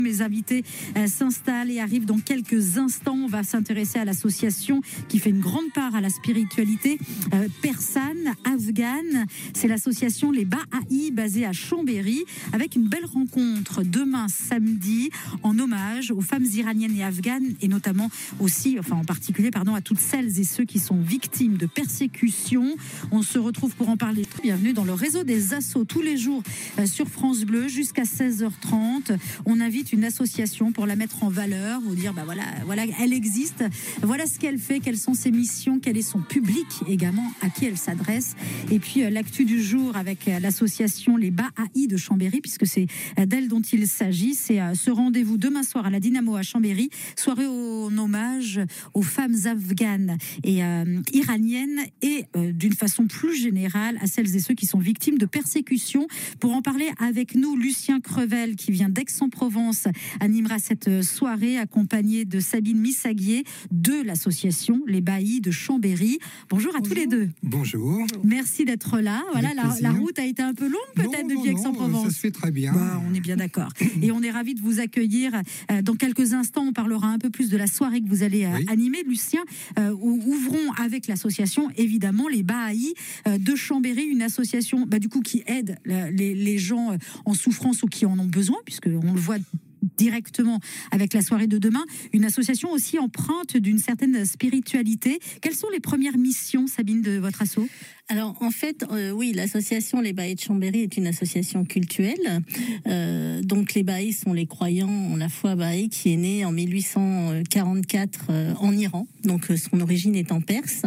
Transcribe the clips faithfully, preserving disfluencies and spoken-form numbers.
Mes invités euh, s'installent et arrivent dans quelques instants. On va s'intéresser à l'association qui fait une grande part à la spiritualité euh, persane, afghane. C'est l'association Les Baha'i, basée à Chambéry, avec une belle rencontre demain samedi en hommage aux femmes iraniennes et afghanes, et notamment aussi, enfin en particulier, pardon, à toutes celles et ceux qui sont victimes de persécutions. On se retrouve pour en parler. Bienvenue dans le réseau des assos tous les jours euh, sur France Bleu jusqu'à seize heures trente. On invite une association pour la mettre en valeur, vous dire bah voilà, voilà, elle existe, voilà ce qu'elle fait, quelles sont ses missions, quel est son public également, à qui elle s'adresse. Et puis euh, l'actu du jour avec euh, l'association Les Baha'i de Chambéry, puisque c'est euh, d'elle dont il s'agit. C'est euh, ce rendez-vous demain soir à la Dynamo à Chambéry, soirée en hommage aux femmes afghanes et euh, iraniennes et euh, d'une façon plus générale à celles et ceux qui sont victimes de persécutions. Pour en parler avec nous, Lucien Crevel qui vient d'Aix-en-Provence animera cette soirée accompagné de Sabine Missaguier de l'association Les Baha'i de Chambéry. Bonjour à Bonjour. tous les deux. Bonjour. Merci d'être là. Voilà, la, la route a été un peu longue peut-être non, depuis non, Aix-en-Provence. Ça se fait très bien. Bah, on est bien d'accord. Et on est ravis de vous accueillir. Dans quelques instants, on parlera un peu plus de la soirée que vous allez oui. animer, Lucien. Euh, ouvrons avec l'association, évidemment, Les Baha'i de Chambéry, une association bah, du coup qui aide les, les gens en souffrance ou qui en ont besoin, puisque on le voit directement avec la soirée de demain, une association aussi empreinte d'une certaine spiritualité. Quelles sont les premières missions, Sabine, de votre asso ? Alors, en fait, euh, oui, l'association Les Baha'i de Chambéry est une association cultuelle. Euh, donc, les Baha'i sont les croyants en la foi Baha'i qui est née en mille huit cent quarante-quatre euh, en Iran. Donc, euh, son origine est en Perse.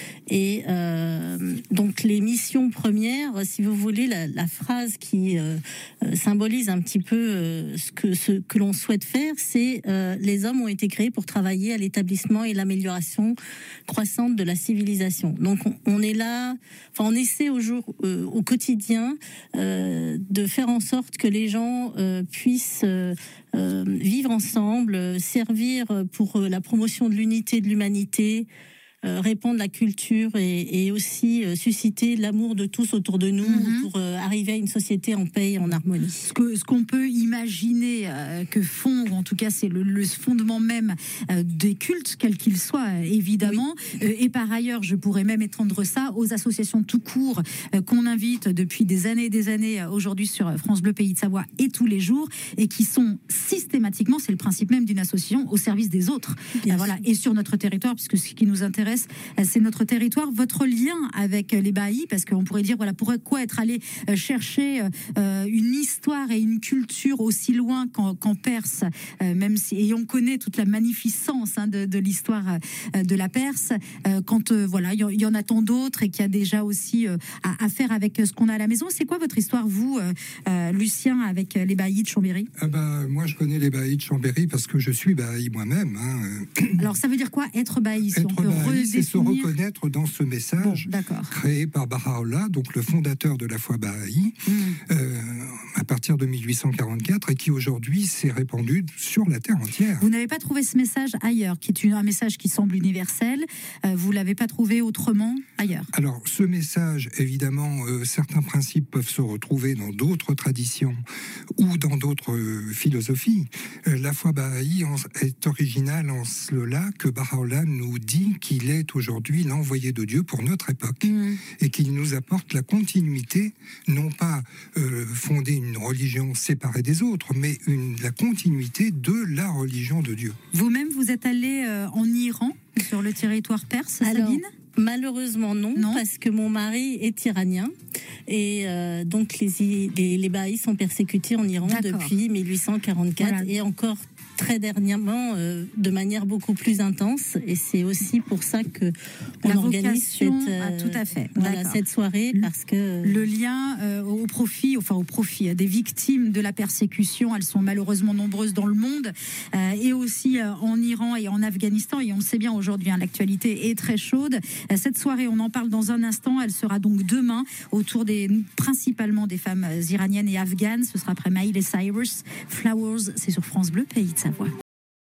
Et euh, donc, les missions premières, si vous voulez, la, la phrase qui euh, symbolise un petit peu euh, ce que, ce que l'on souhaite faire, c'est euh, les hommes ont été créés pour travailler à l'établissement et l'amélioration croissante de la civilisation. Donc, on, on est là... Enfin, on essaie au jour, euh, au quotidien, euh, de faire en sorte que les gens euh, puissent euh, euh, vivre ensemble, servir pour la promotion de l'unité de l'humanité, euh, répandre la culture et, et aussi euh, susciter l'amour de tous autour de nous mm-hmm. pour euh, arriver à une société en paix et en harmonie. Ce que ce qu'on peut imaginer euh, que font, ou en tout cas c'est le, le fondement même euh, des cultes, quels qu'ils soient, évidemment. Oui. Euh, et par ailleurs, je pourrais même étendre ça aux associations tout court euh, qu'on invite depuis des années et des années euh, aujourd'hui sur France Bleu Pays de Savoie et tous les jours, et qui sont systématiquement, c'est le principe même d'une association, au service des autres. Euh, voilà. Et sur notre territoire, puisque ce qui nous intéresse, c'est notre territoire. Votre lien avec les Baha'i, parce qu'on pourrait dire, voilà, pourquoi être allé chercher euh, une histoire et une culture aussi loin qu'en, qu'en Perse, euh, même si, et on connaît toute la magnificence hein, de, de l'histoire euh, de la Perse, euh, quand euh, voilà, il y, y en a tant d'autres et qu'il y a déjà aussi euh, à, à faire avec ce qu'on a à la maison. C'est quoi votre histoire, vous, euh, euh, Lucien, avec les Baha'i de Chambéry ? Ah bah, moi, je connais les Baha'i de Chambéry parce que je suis Baha'i moi-même. Hein. Alors, ça veut dire quoi, être Baha'i, si être on peut Baha'i, c'est se reconnaître dans ce message bon, créé par Baha'u'llah, donc le fondateur de la foi Baha'i, mmh. euh, à partir de mille huit cent quarante-quatre, et qui aujourd'hui s'est répandu sur la terre entière. Vous n'avez pas trouvé ce message ailleurs, qui est une, un message qui semble universel, euh, vous l'avez pas trouvé autrement ailleurs? Alors, ce message, évidemment, euh, certains principes peuvent se retrouver dans d'autres traditions ou dans d'autres euh, philosophies. Euh, la foi Baha'i en, est originale en cela que Baha'u'llah nous dit qu'il est aujourd'hui l'envoyé de Dieu pour notre époque mmh. et qu'il nous apporte la continuité, non pas euh, fonder une religion séparée des autres, mais une, la continuité de la religion de Dieu. Vous-même, vous êtes allé euh, en Iran, sur le territoire perse, Alors, Sabine ? Malheureusement non, non, parce que mon mari est iranien et euh, donc les, les, les Baha'i sont persécutés en Iran D'accord. depuis mille huit cent quarante-quatre voilà. et encore très dernièrement euh, de manière beaucoup plus intense, et c'est aussi pour ça que on La organise cette, euh, ah, tout à fait. Voilà, cette soirée, parce que le lien euh, au profit, enfin au profit des victimes de la persécution, elles sont malheureusement nombreuses dans le monde euh, et aussi euh, en Iran et en Afghanistan, et on le sait bien aujourd'hui, hein, l'actualité est très chaude. Euh, cette soirée, on en parle dans un instant, elle sera donc demain autour des principalement des femmes iraniennes et afghanes. Ce sera après Miley Cyrus, Flowers, c'est sur France Bleu Pays de Savoie.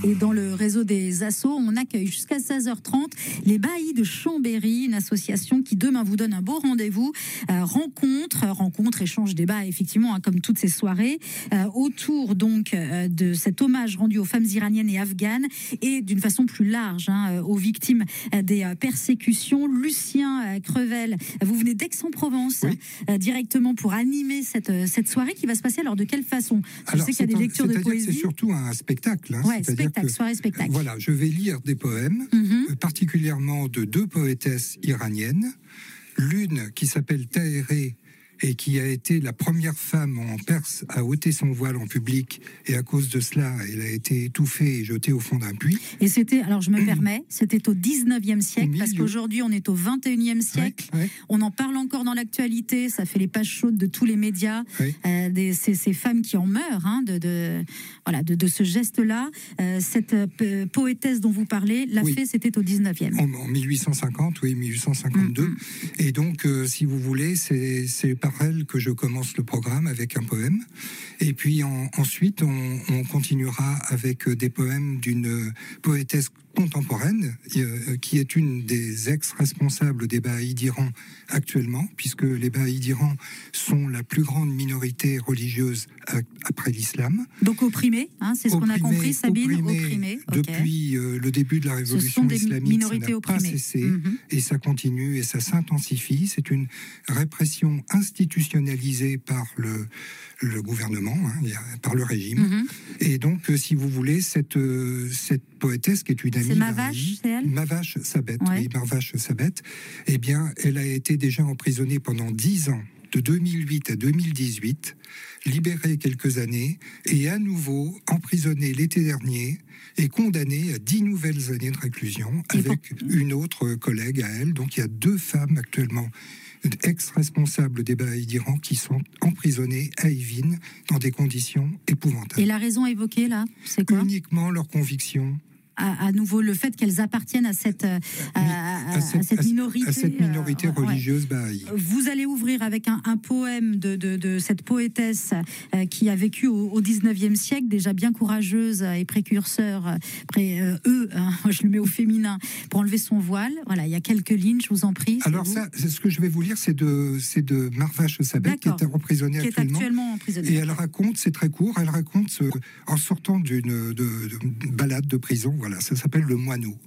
Et dans le réseau des assos, on accueille jusqu'à seize heures trente les Bahis de Chambéry, une association qui demain vous donne un beau rendez-vous. Euh, rencontre, rencontre, échange, débat, effectivement, hein, comme toutes ces soirées, euh, autour donc euh, de cet hommage rendu aux femmes iraniennes et afghanes et d'une façon plus large hein, aux victimes euh, des euh, persécutions. Lucien euh, Crevel, vous venez d'Aix-en-Provence oui. euh, directement pour animer cette, cette soirée qui va se passer alors de quelle façon? Je alors, sais qu'il y a des lectures de poésie. C'est surtout un spectacle. Hein, ouais, spectacle, que, soirée spectacle. Voilà, je vais lire des poèmes, mm-hmm. euh, particulièrement de deux poétesses iraniennes. L'une qui s'appelle Tahéré et qui a été la première femme en Perse à ôter son voile en public, et à cause de cela, elle a été étouffée et jetée au fond d'un puits. Et c'était, alors je me permets, c'était au dix-neuvième siècle, parce qu'aujourd'hui on est au vingt et unième siècle, ouais, ouais. On en parle encore dans l'actualité, ça fait les pages chaudes de tous les médias, ouais. euh, des, ces, ces femmes qui en meurent, hein, de, de, voilà, de, de ce geste-là. Euh, cette euh, poétesse dont vous parlez, l'a oui. fait, c'était au dix-neuvième. En, en mille huit cent cinquante, oui, mille huit cent cinquante-deux. Mm-hmm. Et donc, euh, si vous voulez, c'est, c'est par elle que je commence le programme avec un poème. Et puis en, ensuite, on, on continuera avec des poèmes d'une poétesse contemporaine, euh, qui est une des ex-responsables des Baha'is d'Iran actuellement, puisque les Baha'is d'Iran sont la plus grande minorité religieuse à, après l'islam. Donc opprimés, hein, c'est ce qu'on a compris, Sabine, opprimés. opprimés okay. Depuis euh, le début de la révolution islamique, ça n'a pas cessé, mm-hmm. et ça continue et ça s'intensifie. C'est une répression institutionnalisée par le, le gouvernement, hein, par le régime. Mm-hmm. Et donc, euh, si vous voulez, cette, euh, cette poétesse qui est une amie... C'est Mavache, c'est elle Mavache Sabet, ouais. oui, Mavache Sabet. Eh bien, elle a été déjà emprisonnée pendant dix ans, de deux mille huit à deux mille dix-huit, libérée quelques années, et à nouveau emprisonnée l'été dernier, et condamnée à dix nouvelles années de réclusion, et avec bon. une autre collègue à elle. Donc il y a deux femmes actuellement, ex-responsables des Baha'is d'Iran, qui sont emprisonnées à Evin dans des conditions épouvantables. Et la raison évoquée là, c'est quoi? Uniquement leur conviction. À, à nouveau, le fait qu'elles appartiennent à cette, à, à, à cette, à cette minorité, à cette minorité euh, religieuse ouais. Baha'i. Vous allez ouvrir avec un, un poème de, de, de cette poétesse euh, qui a vécu au, au dix-neuvième siècle, déjà bien courageuse et précurseur, pré, euh, eux, hein, je le mets au féminin, pour enlever son voile. Voilà, il y a quelques lignes, je vous en prie. Alors ça, c'est ce que je vais vous lire, c'est de, c'est de Marvache Sabet, qui est emprisonnée qui actuellement. Est actuellement emprisonnée. Et elle raconte, c'est très court, elle raconte ce, en sortant d'une de, de balade de prison. Voilà, ça s'appelle Le Moineau.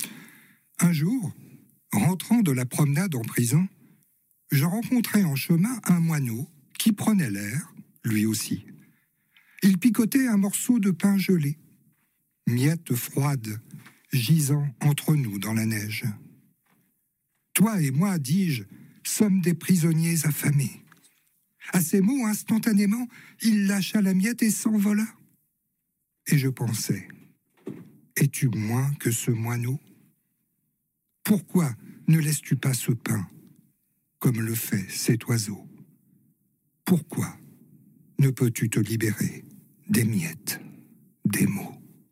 Un jour, rentrant de la promenade en prison, je rencontrai en chemin un moineau qui prenait l'air, lui aussi. Il picotait un morceau de pain gelé, miette froide, gisant entre nous dans la neige. Toi et moi, dis-je, sommes des prisonniers affamés. À ces mots, instantanément, il lâcha la miette et s'envola. Et je pensais... Es-tu moins que ce moineau? Pourquoi ne laisses-tu pas ce pain, comme le fait cet oiseau? Pourquoi ne peux-tu te libérer des miettes, des mots?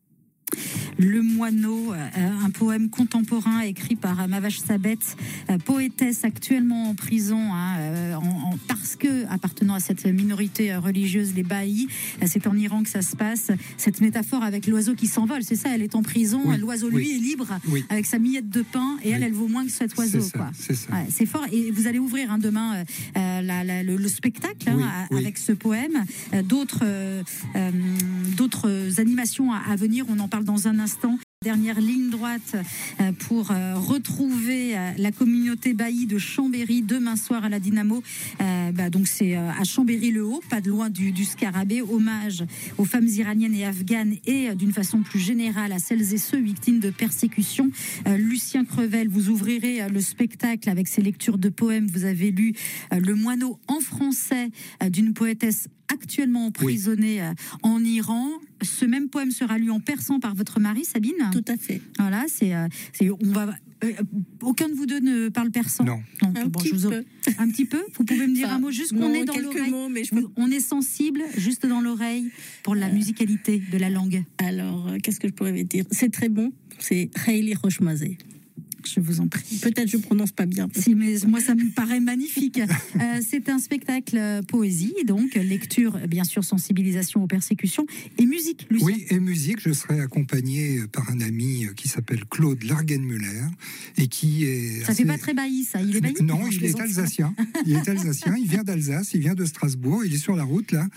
Le Moineau, euh, un poème contemporain écrit par Mavache Sabet, euh, poétesse actuellement en prison, hein, euh, en, en, parce que appartenant à cette minorité religieuse, les Baha'is. Euh, c'est en Iran que ça se passe. Cette métaphore avec l'oiseau qui s'envole, c'est ça, elle est en prison, oui, l'oiseau lui oui, est libre, oui. avec sa miette de pain, et oui. elle, elle vaut moins que cet oiseau. C'est, quoi. Ça, c'est, ça. Ouais, c'est fort, et vous allez ouvrir hein, demain euh, la, la, le, le spectacle hein, oui, à, oui. avec ce poème. Euh, d'autres, euh, euh, d'autres animations à, à venir, on en parle dans un instant. Dernière ligne droite pour retrouver la communauté Baha'i de Chambéry demain soir à la Dynamo. Euh, bah donc c'est à Chambéry-le-Haut, pas de loin du, du Scarabée. Hommage aux femmes iraniennes et afghanes et d'une façon plus générale à celles et ceux victimes de persécutions. Euh, Lucien Crevel, vous ouvrirez le spectacle avec ses lectures de poèmes. Vous avez lu euh, Le Moineau en français euh, d'une poétesse actuellement emprisonnée oui. en Iran. Ce même poème sera lu en persan par votre mari, Sabine. Tout à fait. Voilà, c'est, c'est on va. Euh, aucun de vous deux ne parle persan. Non. non un bon, petit je vous... peu. Un petit peu. Vous pouvez me dire enfin, un mot juste qu'on non, est dans l'oreille. Mots, mais je peux... On est sensible juste dans l'oreille pour la euh... musicalité de la langue. Alors, euh, qu'est-ce que je pourrais dire? C'est très bon. C'est Khaili Rochmazé. je vous en prie. Peut-être je prononce pas bien. Si, mais moi, ça me paraît magnifique. Euh, c'est un spectacle euh, poésie, donc lecture, bien sûr, sensibilisation aux persécutions, et musique, Lucien. Oui, et musique, je serai accompagné par un ami qui s'appelle Claude Largenmüller, et qui est... Ça assez... fait pas très bailli, ça. Il est bailli? Non, il est alsacien. Il est alsacien, il vient d'Alsace, il vient de Strasbourg, il est sur la route, là.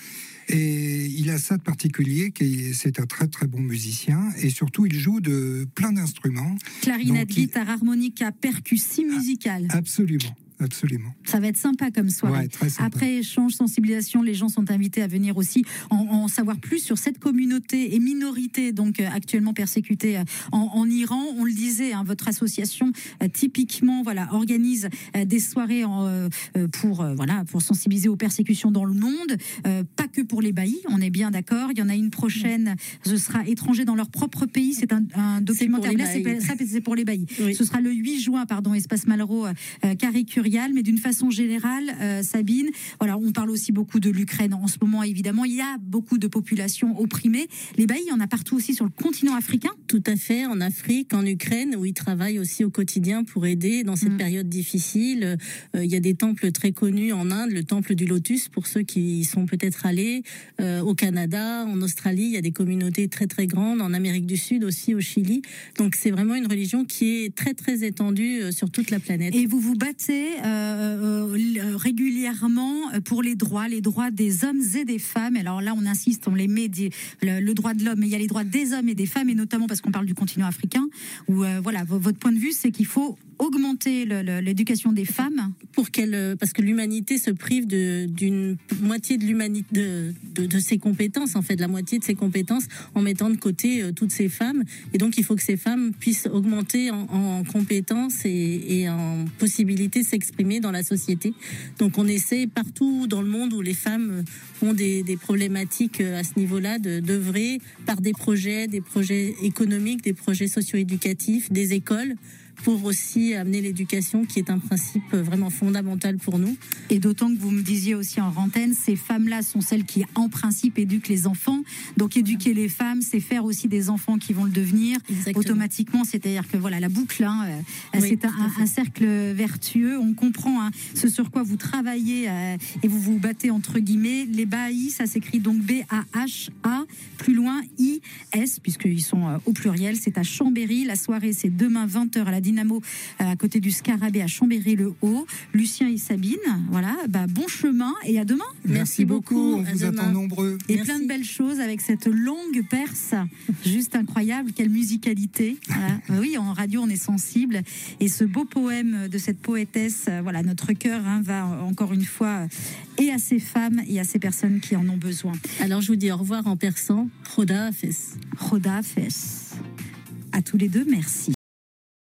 Et il a ça de particulier, que c'est un très très bon musicien, et surtout il joue de plein d'instruments. Clarinette, Donc, guitare, il... harmonica, percussie musicale. Absolument. Absolument. Ça va être sympa comme soirée. Ouais, très sympa. Après échange, sensibilisation, les gens sont invités à venir aussi en, en savoir plus sur cette communauté et minorité donc euh, actuellement persécutée euh, en, en Iran. On le disait, hein, votre association euh, typiquement voilà organise euh, des soirées en, euh, pour euh, voilà pour sensibiliser aux persécutions dans le monde, euh, pas que pour les baillis. On est bien d'accord. Il y en a une prochaine, ce sera étrangers dans leur propre pays. C'est un, un documentaire. Là, c'est, ça, c'est pour les baillis. Oui. Ce sera le huit juin, pardon, Espace Malraux, euh, Carré Curie. Mais d'une façon générale, euh, Sabine, voilà, on parle aussi beaucoup de l'Ukraine en ce moment, évidemment. Il y a beaucoup de populations opprimées. Les baillis, il y en a partout aussi sur le continent africain. Tout à fait, en Afrique, en Ukraine, où ils travaillent aussi au quotidien pour aider dans cette mmh. période difficile. Euh, il y a des temples très connus en Inde, le temple du Lotus, pour ceux qui y sont peut-être allés. Euh, au Canada, en Australie, il y a des communautés très très grandes. En Amérique du Sud aussi, au Chili. Donc c'est vraiment une religion qui est très très étendue sur toute la planète. Et vous vous battez Euh, euh, régulièrement pour les droits, les droits des hommes et des femmes. Alors là, on insiste, on les met dit, le, le droit de l'homme, mais il y a les droits des hommes et des femmes, et notamment parce qu'on parle du continent africain, où euh, voilà, votre point de vue, c'est qu'il faut augmenter le, le, l'éducation des femmes pour qu'elle, parce que l'humanité se prive de, d'une moitié de l'humanité, de, de, de ses compétences, en fait, la moitié de ses compétences, en mettant de côté euh, toutes ces femmes. Et donc, il faut que ces femmes puissent augmenter en, en compétences et, et en possibilités de s'exprimer dans la société. Donc, on essaie partout dans le monde où les femmes ont des, des problématiques à ce niveau-là de d'œuvrer par des projets, des projets économiques, des projets socio-éducatifs, des écoles, pour aussi amener l'éducation, qui est un principe vraiment fondamental pour nous. Et d'autant que vous me disiez aussi en antenne, ces femmes-là sont celles qui, en principe, éduquent les enfants. Donc, éduquer les femmes, c'est faire aussi des enfants qui vont le devenir. Exactement. Automatiquement. C'est-à-dire que voilà, la boucle, hein, oui, c'est un, un cercle vertueux. On comprend hein, ce sur quoi vous travaillez euh, et vous vous battez entre guillemets. Les baillis, ça s'écrit donc B A H A, plus loin I S, puisqu'ils sont euh, au pluriel. C'est à Chambéry. La soirée, c'est demain vingt heures à la Dynamo, à côté du Scarabée à Chambéry-le-Haut. Lucien et Sabine, voilà, bah, bon chemin et à demain. Merci, Merci beaucoup, on vous demain. attend nombreux. Et Merci. Plein de belles choses avec cette longue perce, juste incroyable, quelle musicalité. Voilà. Oui, en radio on est sensible et ce beau poème de cette poétesse, voilà, notre cœur hein, va encore une fois et à ces femmes et à ces personnes qui en ont besoin. Alors je vous dis au revoir en persan, Khoda Hafez. Khoda Hafez. À tous les deux, merci.